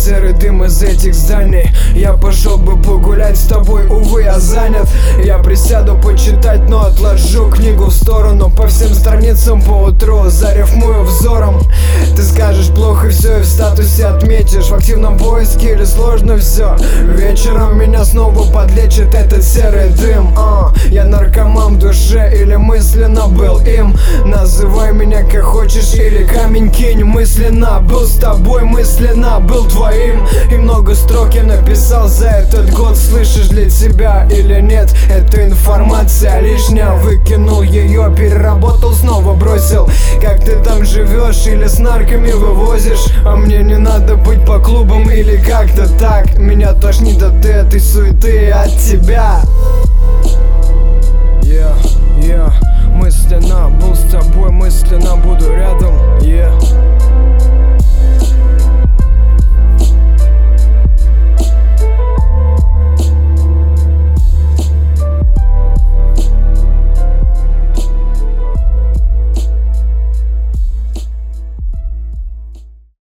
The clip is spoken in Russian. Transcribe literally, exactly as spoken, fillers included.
серый дым из этих зданий. Я пошел бы погулять с тобой, увы, я занят. Я присяду почитать, но отложу книгу в сторону. По всем страницам поутру зарифмую взором. Ты скажешь плохо все и в статусе отметишь. В активном поиске или сложно все. Вечером меня снова подлечит этот серый дым. а, Я наркоман в душе или мысленно был им. Называй меня как хочешь или камень кинь. Мысленно был с тобой, мысленно был твоим. И много строк я написал за этот год. Слышишь, для тебя или нет, эта информация лишняя. Выкинул ее, переработал, снова бросил. Как ты там живешь или с нарками вывозишь? А мне не надо быть по клубам или как-то так. Меня тошнит от этой суеты, от тебя. Yeah, yeah.